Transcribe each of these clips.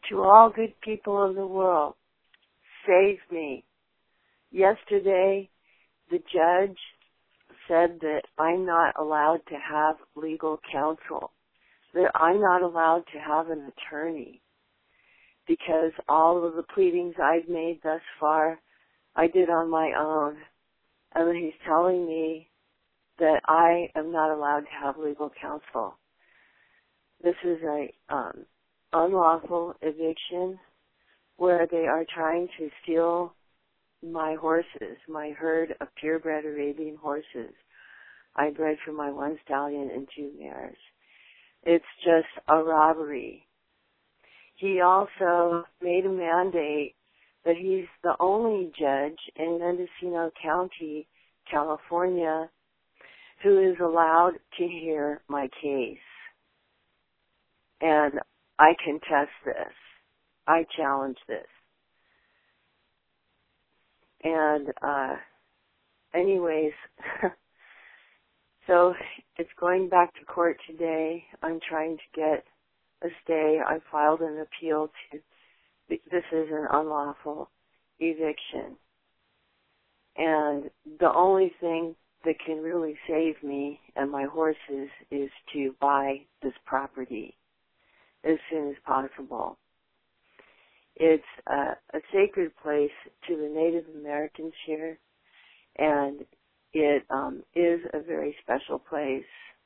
To all good people of the world, save me. Yesterday, the judge said that I'm not allowed to have legal counsel, that I'm not allowed to have an attorney, because all of the pleadings I've made thus far, I did on my own. And then he's telling me that I am not allowed to have legal counsel. This is a unlawful eviction where they are trying to steal my horses, my herd of purebred Arabian horses. I bred for my one stallion and two mares. It's just a robbery. He also made a mandate that he's the only judge in Mendocino County, California, who is allowed to hear my case. And I contest this. I challenge this. And anyways, so it's going back to court today. I'm trying to get a stay. I filed an appeal to, this is an unlawful eviction. And the only thing that can really save me and my horses is to buy this property as soon as possible. It's a sacred place to the Native Americans here, and it is a very special place.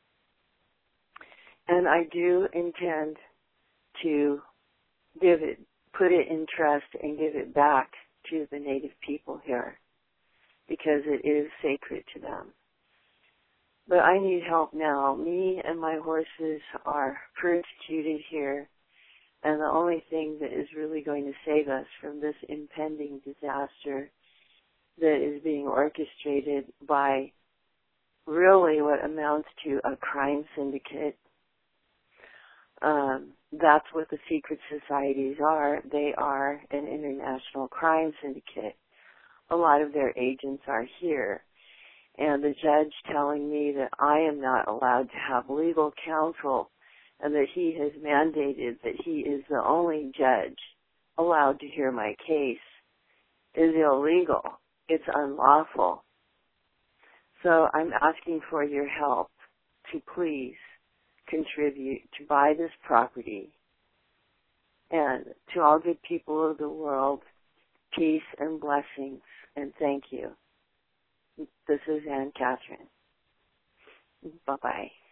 And I do intend to put it in trust and give it back to the Native people here, because it is sacred to them. But I need help now. Me and my horses are persecuted here, and the only thing that is really going to save us from this impending disaster that is being orchestrated by really what amounts to a crime syndicate. That's what the secret societies are. They are an international crime syndicate. A lot of their agents are here. And the judge telling me that I am not allowed to have legal counsel and that he has mandated that he is the only judge allowed to hear my case is illegal. It's unlawful. So I'm asking for your help to please contribute to buy this property. And to all good people of the world, peace and blessings, and thank you. This is Ann Catherine. Bye-bye.